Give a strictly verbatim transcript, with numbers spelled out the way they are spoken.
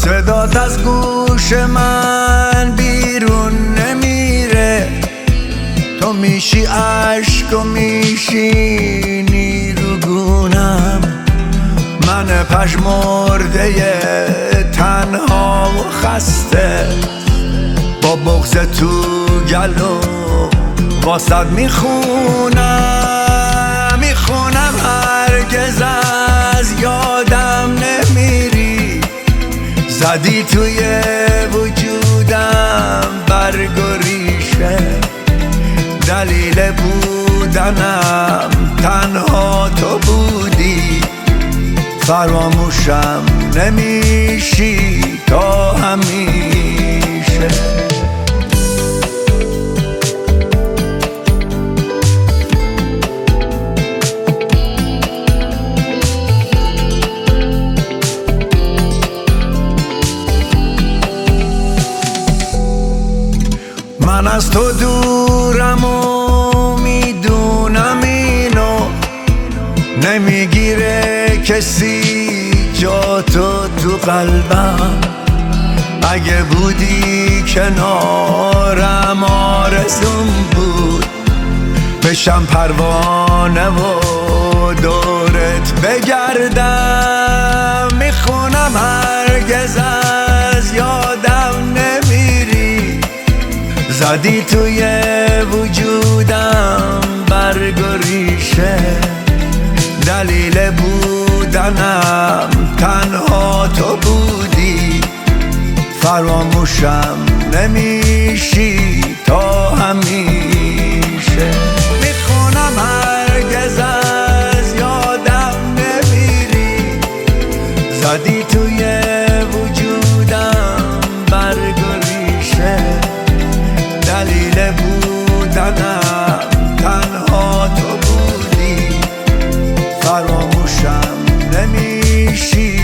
صدات از گوش من بیرون نمیره، تو میشی عشق و میشینی رو گونم. من پژمرده تنها و خسته، با بغض تو گلو واسد میخونم میخونم هرگز از یادم نمیری. زدی توی وجودم برگ و ریشه، دلیل بودنم تنها تو بودی. فراموشم نمیشی تا همیشه. من از تو دورم و میدونم اینو، نمیگیره کسی جا تو تو قلبم. اگه بودی کنارم آرزوم بود بشم پروانه و دورت بگردم. میخونم هرگز از یادم نمیری، زدی توی وجودم برگ و ریشه، دلیل بودنم تنها تو بودی. فراموشم نمیشی تا همیشه. میخونم هرگز از یادم نمیری، زدی توی وجودم برگ و ریشه، دلیل بودنم تنها تو بودی. فراموشم نمیشی